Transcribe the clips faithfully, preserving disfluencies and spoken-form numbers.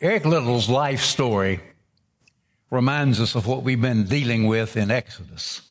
Eric Little's life story reminds us of what we've been dealing with in Exodus,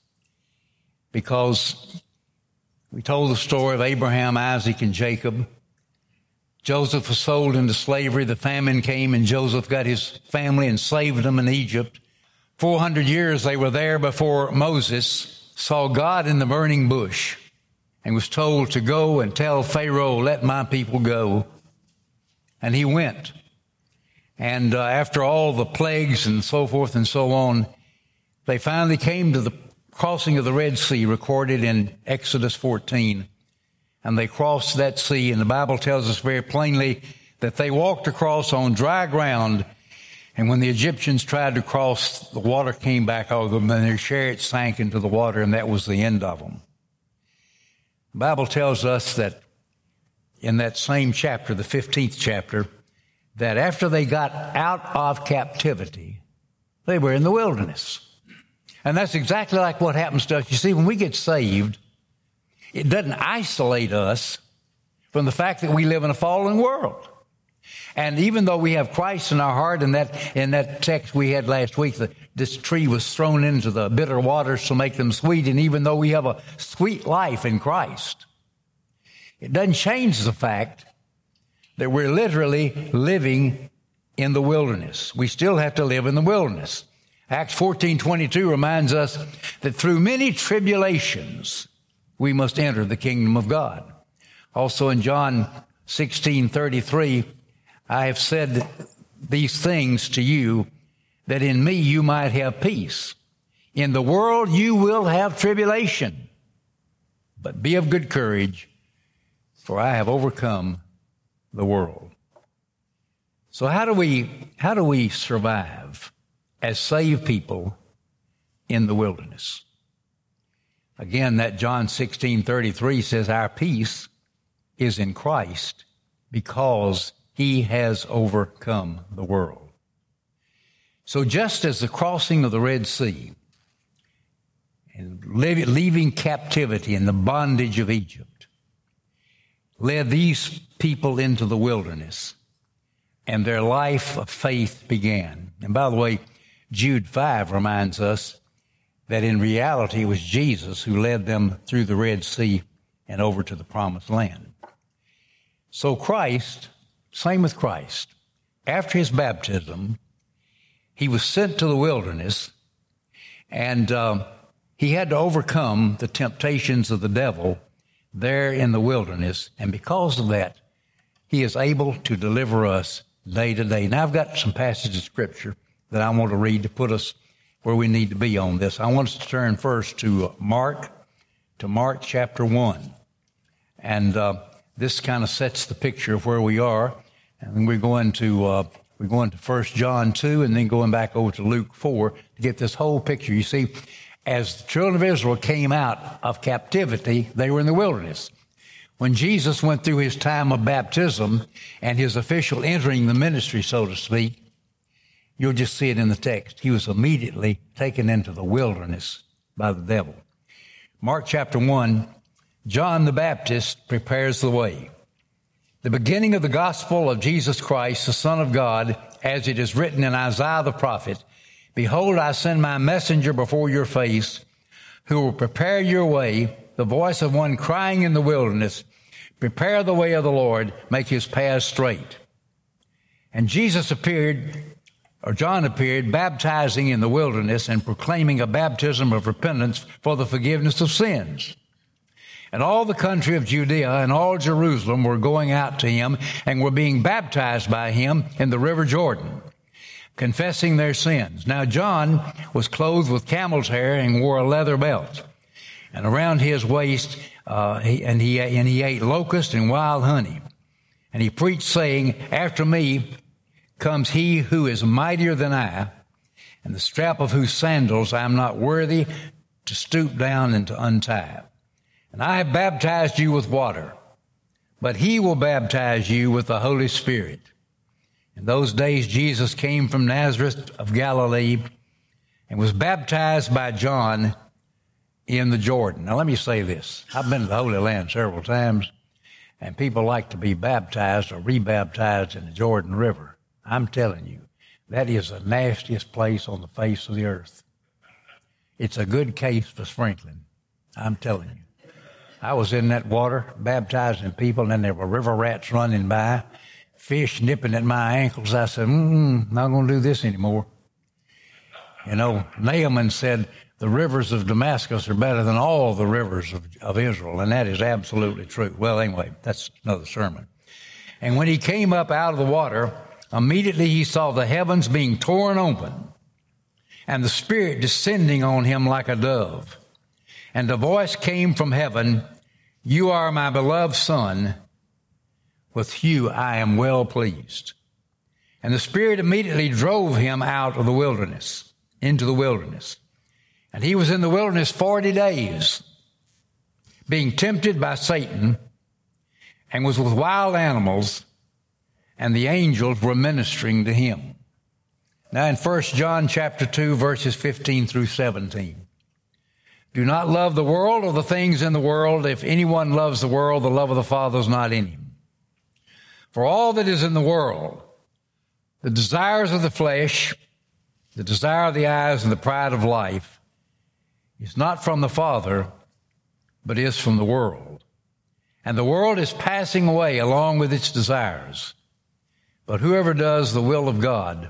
because we told the story of Abraham, Isaac, and Jacob. Joseph was sold into slavery. The famine came, and Joseph got his family and saved them in Egypt. Four hundred years they were there before Moses saw God in the burning bush and was told to go and tell Pharaoh, let my people go. And he went. And uh, after all the plagues and so forth and so on, they finally came to the crossing of the Red Sea, recorded in Exodus fourteen. And they crossed that sea, and the Bible tells us very plainly that they walked across on dry ground. And when the Egyptians tried to cross, the water came back over them, and their chariots sank into the water, and that was the end of them. The Bible tells us that in that same chapter, the fifteenth chapter, that after they got out of captivity, they were in the wilderness. And that's exactly like what happens to us. You see, when we get saved, it doesn't isolate us from the fact that we live in a fallen world. And even though we have Christ in our heart, and that in that text we had last week, that this tree was thrown into the bitter waters to make them sweet, and even though we have a sweet life in Christ, it doesn't change the fact that we're literally living in the wilderness. We still have to live in the wilderness. Acts fourteen twenty-two reminds us that through many tribulations we must enter the kingdom of God. Also in John sixteen thirty-three, I have said these things to you, that in me you might have peace. In the world you will have tribulation, but be of good courage, for I have overcome the world. So how do we, how do we survive as saved people in the wilderness? Again, that John sixteen thirty-three says our peace is in Christ because he has overcome the world. So just as the crossing of the Red Sea and leaving captivity and the bondage of Egypt led these people into the wilderness, and their life of faith began. And by the way, Jude five reminds us that in reality it was Jesus who led them through the Red Sea and over to the Promised Land. So Christ, same with Christ, after his baptism, he was sent to the wilderness, and uh, he had to overcome the temptations of the devil there in the wilderness. And because of that, he is able to deliver us day to day. Now, I've got some passages of Scripture that I want to read to put us where we need to be on this. I want us to turn first to Mark, to Mark chapter one. And uh, this kind of sets the picture of where we are. And we're going to uh, we're going to First John two, and then going back over to Luke four to get this whole picture. You see, as the children of Israel came out of captivity, they were in the wilderness. When Jesus went through his time of baptism and his official entering the ministry, so to speak, you'll just see it in the text. He was immediately taken into the wilderness by the devil. Mark chapter one, John the Baptist prepares the way. The beginning of the gospel of Jesus Christ, the Son of God, as it is written in Isaiah the prophet, behold, I send my messenger before your face, who will prepare your way, the voice of one crying in the wilderness, prepare the way of the Lord, make his paths straight. And Jesus appeared, or John appeared, baptizing in the wilderness and proclaiming a baptism of repentance for the forgiveness of sins. And all the country of Judea and all Jerusalem were going out to him and were being baptized by him in the river Jordan, confessing their sins. Now John was clothed with camel's hair and wore a leather belt, and around his waist, uh, he, and he and he ate locust and wild honey. And he preached, saying, after me comes he who is mightier than I, and the strap of whose sandals I am not worthy to stoop down and to untie. And I have baptized you with water, but he will baptize you with the Holy Spirit. In those days, Jesus came from Nazareth of Galilee and was baptized by John in the Jordan. Now, let me say this. I've been to the Holy Land several times, and people like to be baptized or rebaptized in the Jordan River. I'm telling you, that is the nastiest place on the face of the earth. It's a good case for sprinkling. I'm telling you. I was in that water baptizing people, and then there were river rats running by, fish nipping at my ankles. I said, mm, not going to do this anymore. You know, Naaman said, the rivers of Damascus are better than all the rivers of, of Israel, and that is absolutely true. Well, anyway, that's another sermon. And when he came up out of the water, immediately he saw the heavens being torn open, and the Spirit descending on him like a dove. And the voice came from heaven, you are my beloved Son, with you I am well pleased. And the Spirit immediately drove him out of the wilderness, into the wilderness. And he was in the wilderness forty days, being tempted by Satan, and was with wild animals, and the angels were ministering to him. Now in First John chapter two, verses fifteen through seventeen. Do not love the world or the things in the world. If anyone loves the world, the love of the Father is not in him. For all that is in the world, the desires of the flesh, the desire of the eyes, and the pride of life, is not from the Father, but is from the world. And the world is passing away along with its desires. But whoever does the will of God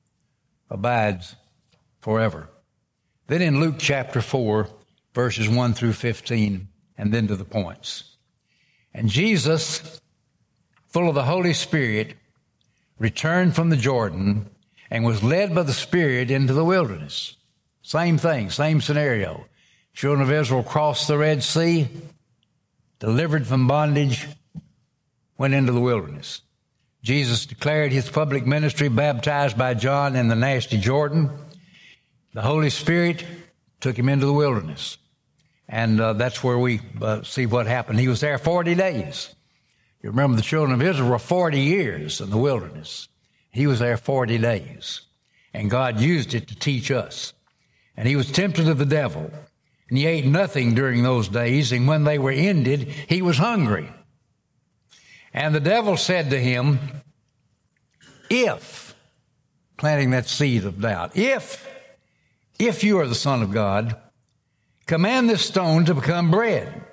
abides forever. Then in Luke chapter four, verses one through fifteen, and then to the points. And Jesus, full of the Holy Spirit, returned from the Jordan and was led by the Spirit into the wilderness. Same thing, same scenario. Children of Israel crossed the Red Sea, delivered from bondage, went into the wilderness. Jesus declared his public ministry, baptized by John in the nasty Jordan. The Holy Spirit took him into the wilderness. And uh, that's where we uh, see what happened. He was there forty days. You remember the children of Israel were forty years in the wilderness. He was there forty days. And God used it to teach us. And he was tempted of the devil. And he ate nothing during those days. And when they were ended, he was hungry. And the devil said to him, if, planting that seed of doubt, if, if you are the Son of God, command this stone to become bread.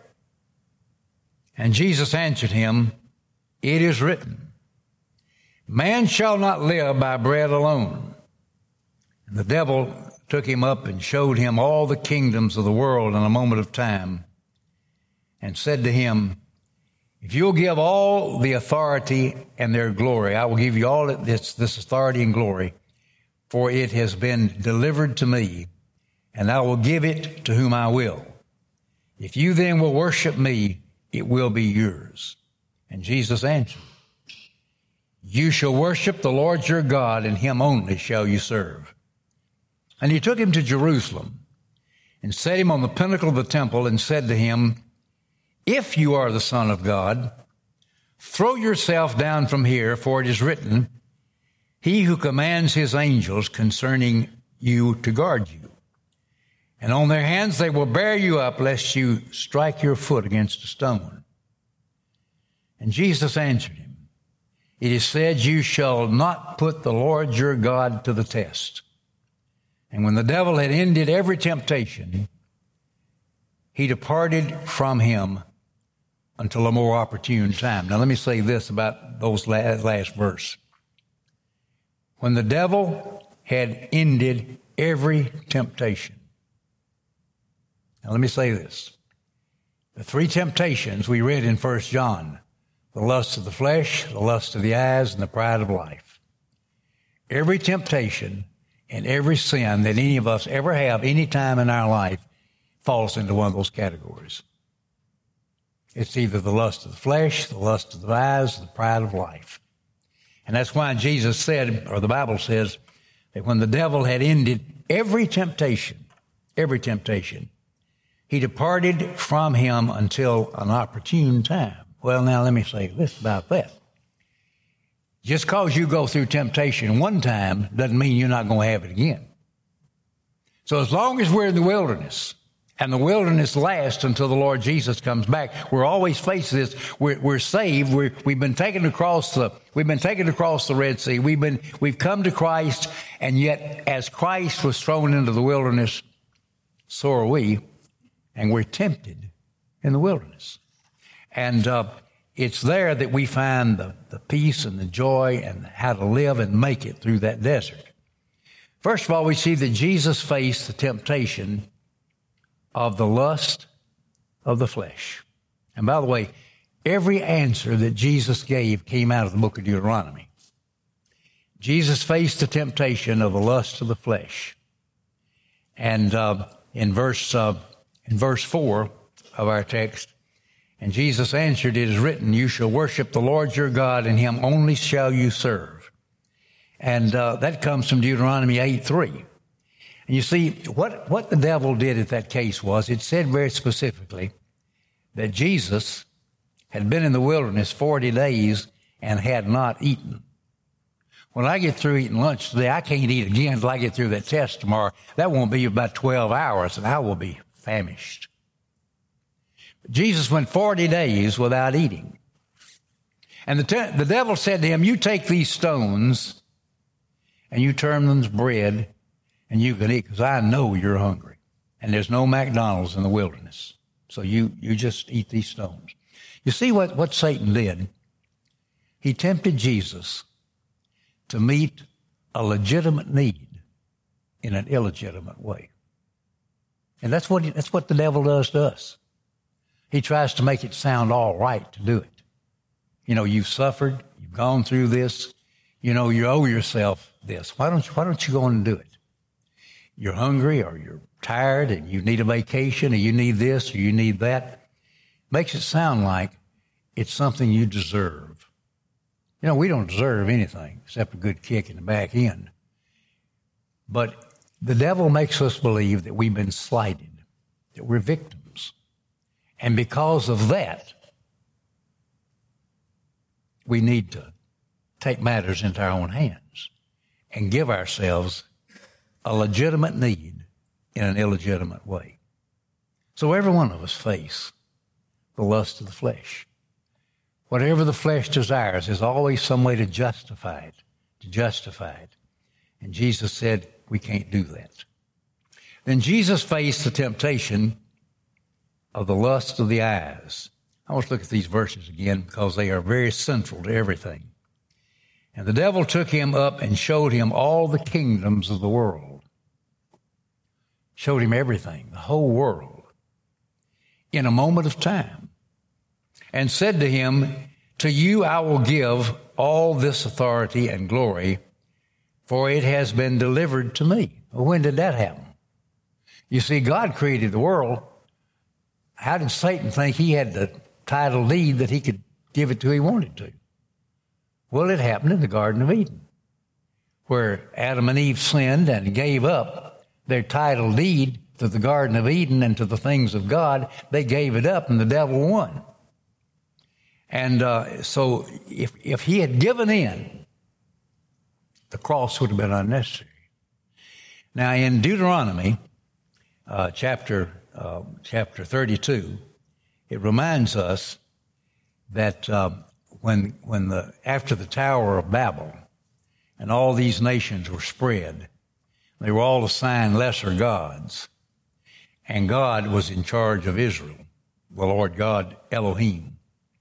And Jesus answered him, it is written, man shall not live by bread alone. And the devil took him up and showed him all the kingdoms of the world in a moment of time, and said to him, if you'll give all the authority and their glory, I will give you all this, this authority and glory, for it has been delivered to me, and I will give it to whom I will. If you then will worship me, it will be yours. And Jesus answered, you shall worship the Lord your God, and him only shall you serve. And he took him to Jerusalem and set him on the pinnacle of the temple and said to him, if you are the Son of God, throw yourself down from here, for it is written, he who commands his angels concerning you to guard you. And on their hands they will bear you up, lest you strike your foot against a stone. And Jesus answered him, it is said, you shall not put the Lord your God to the test. And when the devil had ended every temptation, he departed from him until a more opportune time. Now let me say this about those last, last verse. When the devil had ended every temptation. Now let me say this. The three temptations we read in First John, the lust of the flesh, the lust of the eyes, and the pride of life. Every temptation and every sin that any of us ever have any time in our life falls into one of those categories. It's either the lust of the flesh, the lust of the eyes, or the pride of life. And that's why Jesus said, or the Bible says, that when the devil had ended every temptation, every temptation, he departed from him until an opportune time. Well, now let me say this about that. Just because you go through temptation one time doesn't mean you're not going to have it again. So as long as we're in the wilderness, And the wilderness lasts until the Lord Jesus comes back. We're always facing this. We're, we're saved. We're, we've been taken across the, we've been taken across the Red Sea. We've been, we've come to Christ. And yet, as Christ was thrown into the wilderness, so are we. And we're tempted in the wilderness. And, uh, it's there that we find the, the peace and the joy and how to live and make it through that desert. First of all, we see that Jesus faced the temptation of the lust of the flesh. And by the way, every answer that Jesus gave came out of the book of Deuteronomy. Jesus faced the temptation of the lust of the flesh. And uh, in verse uh, in verse four of our text, and Jesus answered, it is written, you shall worship the Lord your God, and him only shall you serve. And uh, that comes from Deuteronomy eight three. And you see, what, what the devil did at that case was, it said very specifically that Jesus had been in the wilderness forty days and had not eaten. When I get through eating lunch today, I can't eat again until I get through that test tomorrow. That won't be about twelve hours, and I will be famished. Jesus went forty days without eating. And the, te- the devil said to him, you take these stones and you turn them to bread and you can eat, because I know you're hungry. And there's no McDonald's in the wilderness. So you, you just eat these stones. You see what, what Satan did? He tempted Jesus to meet a legitimate need in an illegitimate way. And that's what, that's what the devil does to us. He tries to make it sound all right to do it. You know, you've suffered, you've gone through this, you know, you owe yourself this. Why don't you, why don't you go on and do it? You're hungry, or you're tired and you need a vacation, or you need this, or you need that. Makes it sound like it's something you deserve. You know, we don't deserve anything except a good kick in the back end. But the devil makes us believe that we've been slighted, that we're victims. And because of that, we need to take matters into our own hands and give ourselves a legitimate need in an illegitimate way. So every one of us face the lust of the flesh. Whatever the flesh desires, there's always some way to justify it, to justify it. And Jesus said, we can't do that. Then Jesus faced the temptation of the lust of the eyes. I want to look at these verses again because they are very central to everything. And the devil took him up and showed him all the kingdoms of the world. Showed him everything, the whole world, in a moment of time. And said to him, to you I will give all this authority and glory, for it has been delivered to me. Well, when did that happen? You see, God created the world. How did Satan think he had the title deed that he could give it to who he wanted to? Well, it happened in the Garden of Eden, where Adam and Eve sinned and gave up their title deed to the Garden of Eden and to the things of God. They gave it up, and the devil won. And uh, so if, if he had given in, the cross would have been unnecessary. Now, in Deuteronomy uh, chapter uh, chapter thirty-two, it reminds us that uh, when when the after the Tower of Babel and all these nations were spread, they were all assigned lesser gods, and God was in charge of Israel, the Lord God Elohim.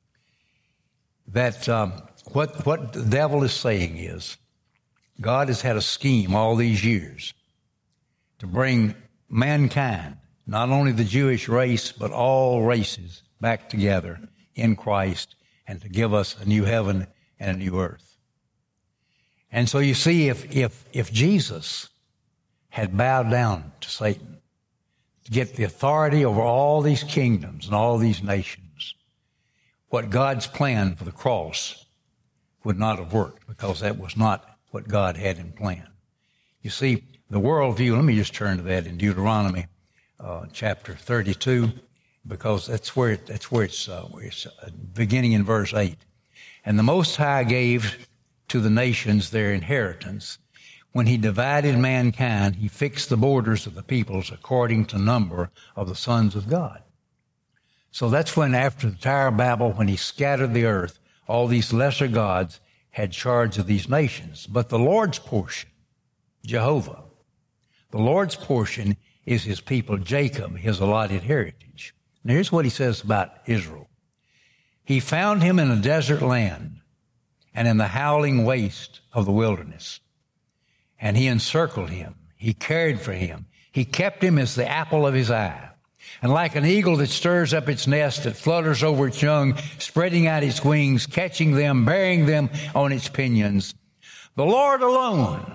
That um, what what the devil is saying is, God has had a scheme all these years to bring mankind, not only the Jewish race, but all races, back together in Christ and to give us a new heaven and a new earth. And so you see, if if if Jesus had bowed down to Satan to get the authority over all these kingdoms and all these nations, what God's plan for the cross would not have worked, because that was not what God had in plan. You see, the worldview, let me just turn to that in Deuteronomy uh, chapter thirty-two, because that's where, it, that's where it's, uh, where it's uh, beginning in verse eight. And the Most High gave to the nations their inheritance, When he divided mankind, he fixed the borders of the peoples according to number of the sons of God. So that's when, after the Tower of Babel, when he scattered the earth, all these lesser gods had charge of these nations. But the Lord's portion, Jehovah, the Lord's portion is his people, Jacob, his allotted heritage. Now here's what he says about Israel. He found him in a desert land and in the howling waste of the wilderness. And he encircled him. He cared for him. He kept him as the apple of his eye. And like an eagle that stirs up its nest, that flutters over its young, spreading out its wings, catching them, bearing them on its pinions, the Lord alone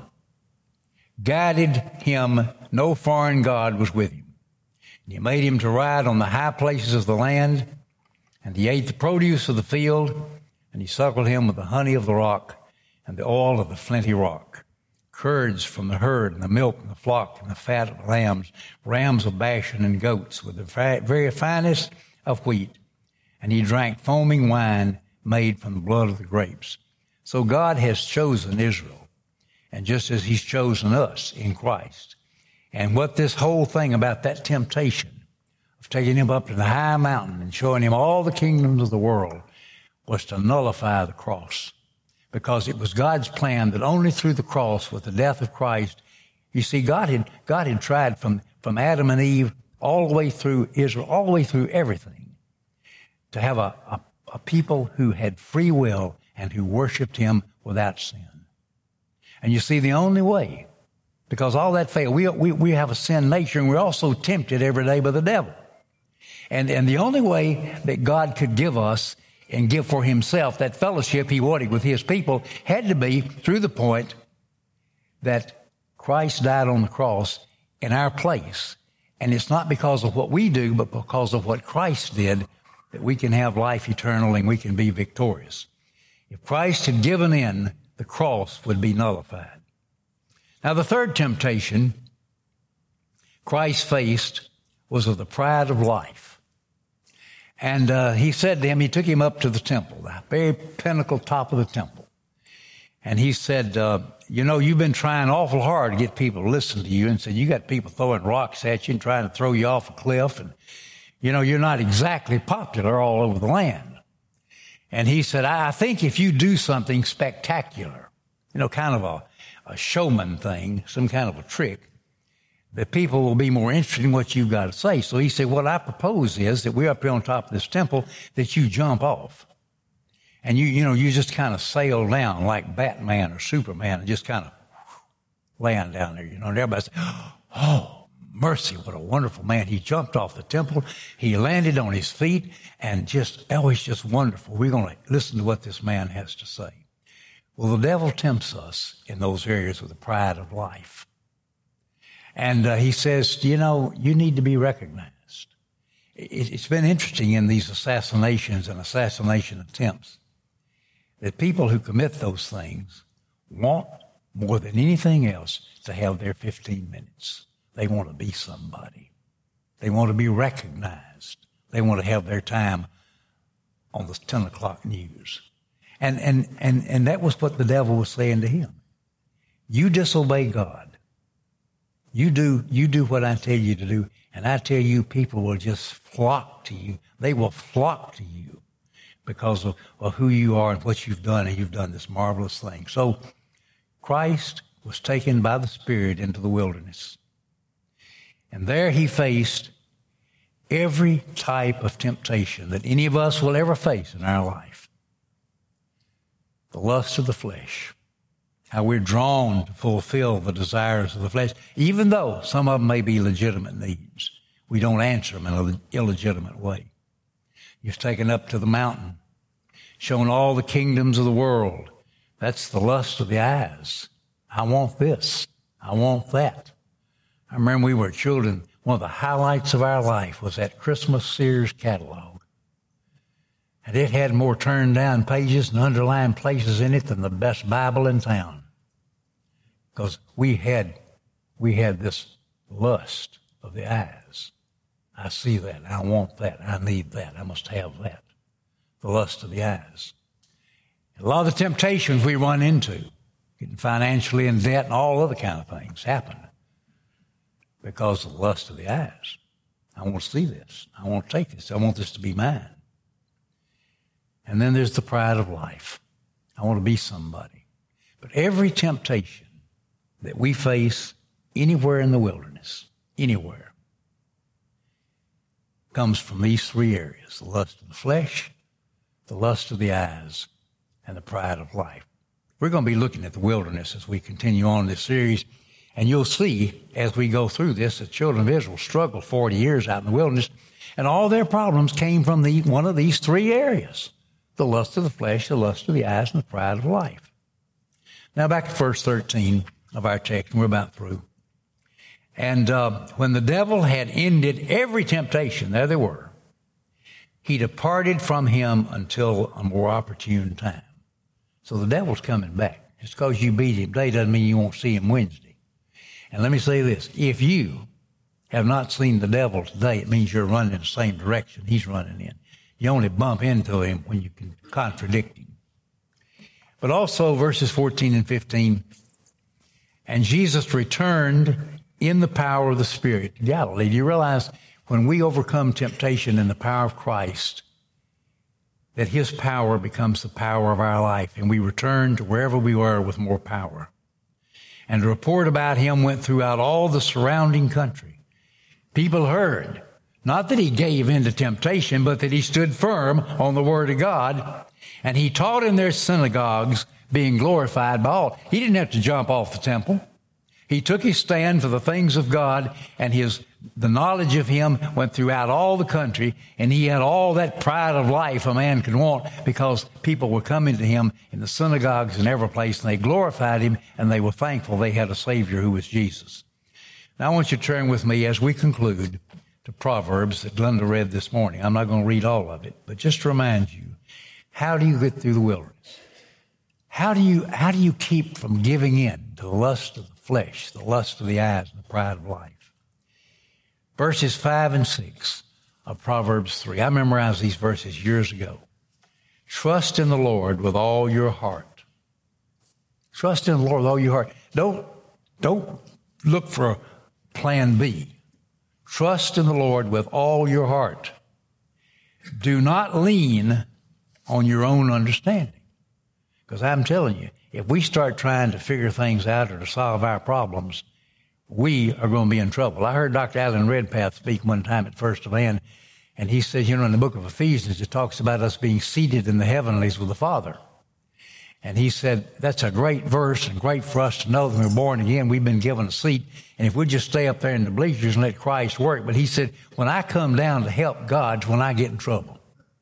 guided him. No foreign god was with him. And he made him to ride on the high places of the land, and he ate the produce of the field, and he suckled him with the honey of the rock and the oil of the flinty rock. Curds from the herd, and the milk from the flock, and the fat of lambs, rams of Bashan, and goats, with the very finest of wheat. And he drank foaming wine made from the blood of the grapes. So God has chosen Israel, and just as he's chosen us in Christ. And what this whole thing about that temptation of taking him up to the high mountain and showing him all the kingdoms of the world was to nullify the cross. Because it was God's plan that only through the cross, with the death of Christ, you see, God had, God had tried from, from Adam and Eve all the way through Israel, all the way through everything, to have a, a, a people who had free will and who worshiped him without sin. And you see, the only way, because all that failed, we, we, we have a sin nature, and we're also tempted every day by the devil. And, and the only way that God could give us and give for himself that fellowship he wanted with his people had to be through the point that Christ died on the cross in our place. And it's not because of what we do, but because of what Christ did, that we can have life eternal and we can be victorious. If Christ had given in, the cross would be nullified. Now, the third temptation Christ faced was of the pride of life. And uh, he said to him, he took him up to the temple, the very pinnacle top of the temple. And he said, uh, you know, you've been trying awful hard to get people to listen to you. And said, you got people throwing rocks at you and trying to throw you off a cliff. And, you know, you're not exactly popular all over the land. And he said, I think if you do something spectacular, you know, kind of a, a showman thing, some kind of a trick, the people will be more interested in what you've got to say. So he said, what I propose is that we're up here on top of this temple, that you jump off. And you, you know, you just kind of sail down like Batman or Superman and just kind of land down there, you know, and everybody said, oh, mercy, what a wonderful man. He jumped off the temple. He landed on his feet, and just, oh, it's just wonderful. We're going to listen to what this man has to say. Well, the devil tempts us in those areas with the pride of life. And uh, he says, you know, you need to be recognized. It, it's been interesting in these assassinations and assassination attempts that people who commit those things want more than anything else to have their fifteen minutes. They want to be somebody. They want to be recognized. They want to have their time on the ten o'clock news. And, and, and, and that was what the devil was saying to him. You disobey God. You do, you do what I tell you to do, and I tell you people will just flock to you. They will flock to you because of, of who you are and what you've done, and you've done this marvelous thing. So Christ was taken by the Spirit into the wilderness. And there he faced every type of temptation that any of us will ever face in our life. The lust of the flesh. How we're drawn to fulfill the desires of the flesh, even though some of them may be legitimate needs. We don't answer them in an illegitimate way. You're taken up to the mountain, shown all the kingdoms of the world. That's the lust of the eyes. I want this. I want that. I remember we were children, one of the highlights of our life was that Christmas Sears catalog. And it had more turned down pages and underlined places in it than the best Bible in town. Because we had, we had this lust of the eyes. I see that. I want that. I need that. I must have that. The lust of the eyes. A lot of the temptations we run into getting financially in debt, and all other kind of things happen because of the lust of the eyes. I want to see this. I want to take this. I want this to be mine. And then there's the pride of life. I want to be somebody. But every temptation that we face anywhere in the wilderness, anywhere, comes from these three areas: the lust of the flesh, the lust of the eyes, and the pride of life. We're going to be looking at the wilderness as we continue on this series, and you'll see as we go through this, the children of Israel struggled forty years out in the wilderness, and all their problems came from the, one of these three areas: the lust of the flesh, the lust of the eyes, and the pride of life. Now back to verse thirteen of our text, and we're about through. And uh, when the devil had ended every temptation, there they were, he departed from him until a more opportune time. So the devil's coming back. Just because you beat him today doesn't mean you won't see him Wednesday. And let me say this: if you have not seen the devil today, it means you're running in the same direction he's running in. You only bump into him when you can contradict him. But also verses fourteen and fifteen, and Jesus returned in the power of the Spirit to Galilee. Do you realize when we overcome temptation in the power of Christ, that his power becomes the power of our life, and we return to wherever we were with more power? And the report about him went throughout all the surrounding country. People heard, not that he gave in to temptation, but that he stood firm on the word of God, and he taught in their synagogues, being glorified by all. He didn't have to jump off the temple. He took his stand for the things of God, and his the knowledge of him went throughout all the country, and he had all that pride of life a man could want, because people were coming to him in the synagogues and every place, and they glorified him, and they were thankful they had a Savior who was Jesus. Now I want you to turn with me as we conclude to Proverbs that Glenda read this morning. I'm not going to read all of it, but just to remind you, how do you get through the wilderness? How do you, how do you keep from giving in to the lust of the flesh, the lust of the eyes, and the pride of life? Verses five and six of Proverbs three. I memorized these verses years ago. Trust in the Lord with all your heart. Trust in the Lord with all your heart. Don't, don't look for plan B. Trust in the Lord with all your heart. Do not lean on your own understanding. Because I'm telling you, if we start trying to figure things out or to solve our problems, we are going to be in trouble. I heard Doctor Alan Redpath speak one time at First Land, and he said, you know, in the book of Ephesians, it talks about us being seated in the heavenlies with the Father. And he said, that's a great verse and great for us to know that we're born again. We've been given a seat. And if we just stay up there in the bleachers and let Christ work. But he said, when I come down to help God's when I get in trouble.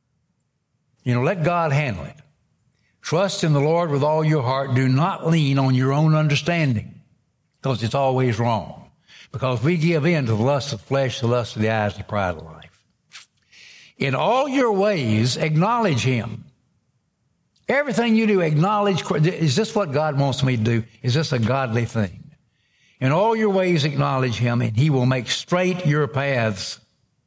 You know, let God handle it. Trust in the Lord with all your heart. Do not lean on your own understanding, because it's always wrong. Because we give in to the lust of the flesh, the lust of the eyes, the pride of life. In all your ways, acknowledge him. Everything you do, acknowledge. Is this what God wants me to do? Is this a godly thing? In all your ways, acknowledge him, and he will make straight your paths.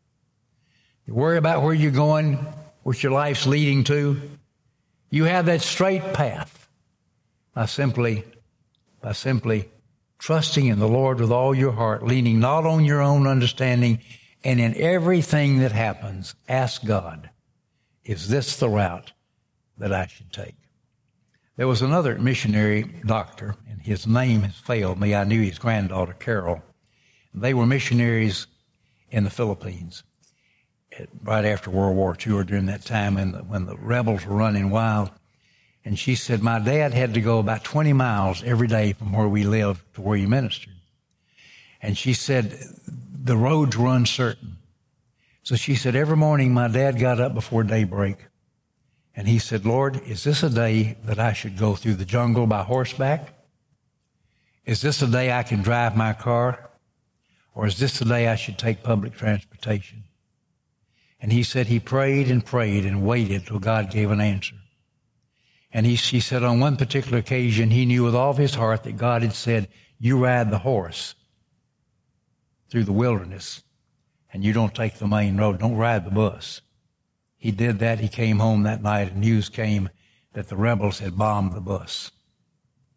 You worry about where you're going, what your life's leading to. You have that straight path by simply, by simply trusting in the Lord with all your heart, leaning not on your own understanding, and in everything that happens, ask God, is this the route that I should take? There was another missionary doctor, and his name has failed me. I knew his granddaughter, Carol. They were missionaries in the Philippines right after World War Two, or during that time when the, when the rebels were running wild. And she said, my dad had to go about twenty miles every day from where we lived to where he ministered. And she said, the roads were uncertain. So she said, every morning my dad got up before daybreak, and he said, Lord, is this a day that I should go through the jungle by horseback? Is this a day I can drive my car? Or is this the day I should take public transportation? And he said he prayed and prayed and waited till God gave an answer. And he, she said on one particular occasion, he knew with all of his heart that God had said, you ride the horse through the wilderness, and you don't take the main road. Don't ride the bus. He did that. He came home that night, and news came that the rebels had bombed the bus.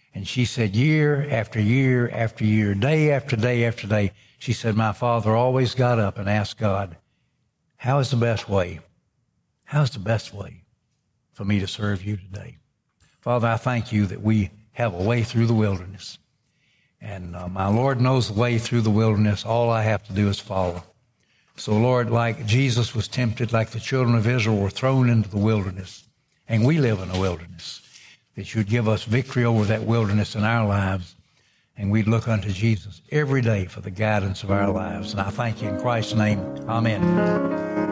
And she said year after year after year, day after day after day, she said, my father always got up and asked God, how is the best way? How's the best way for me to serve you today? Father, I thank you that we have a way through the wilderness. And uh, my Lord knows the way through the wilderness. All I have to do is follow. So, Lord, like Jesus was tempted, like the children of Israel were thrown into the wilderness, and we live in a wilderness, that you'd give us victory over that wilderness in our lives, and we'd look unto Jesus every day for the guidance of our lives. And I thank you in Christ's name. Amen.